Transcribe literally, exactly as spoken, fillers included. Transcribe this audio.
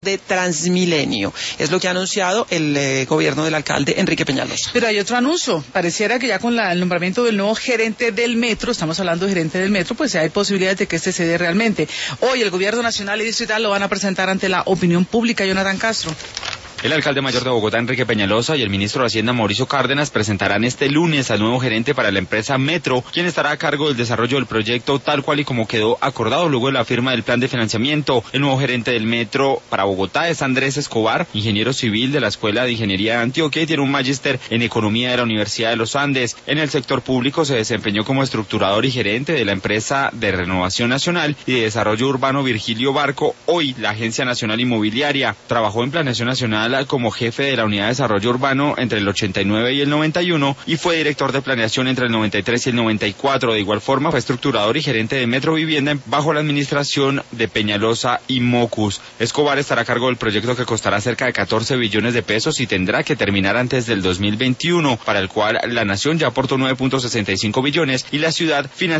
de Transmilenio. Es lo que ha anunciado el eh, gobierno del alcalde Enrique Peñalosa. Pero hay otro anuncio. Pareciera que ya con la, el nombramiento del nuevo gerente del metro, estamos hablando de gerente del metro, pues ya hay posibilidades de que este se dé realmente. Hoy el gobierno nacional y distrital lo van a presentar ante la opinión pública. Jonathan Castro. El alcalde mayor de Bogotá, Enrique Peñalosa, y el ministro de Hacienda, Mauricio Cárdenas, presentarán este lunes al nuevo gerente para la empresa Metro, quien estará a cargo del desarrollo del proyecto tal cual y como quedó acordado luego de la firma del plan de financiamiento. El nuevo gerente del Metro para Bogotá es Andrés Escobar, ingeniero civil de la Escuela de Ingeniería de Antioquia y tiene un magíster en Economía de la Universidad de los Andes. En el sector público se desempeñó como estructurador y gerente de la empresa de Renovación Nacional y de Desarrollo Urbano Virgilio Barco, hoy la Agencia Nacional Inmobiliaria. Trabajó en Planeación Nacional como jefe de la Unidad de Desarrollo Urbano entre el ochenta y nueve y el noventa y uno y fue director de planeación entre el noventa y tres y el noventa y cuatro. De igual forma fue estructurador y gerente de Metro Vivienda bajo la administración de Peñalosa y Mocus. Escobar estará a cargo del proyecto que costará cerca de catorce billones de pesos y tendrá que terminar antes del dos mil veintiuno, para el cual la nación ya aportó nueve punto sesenta y cinco billones y la ciudad financia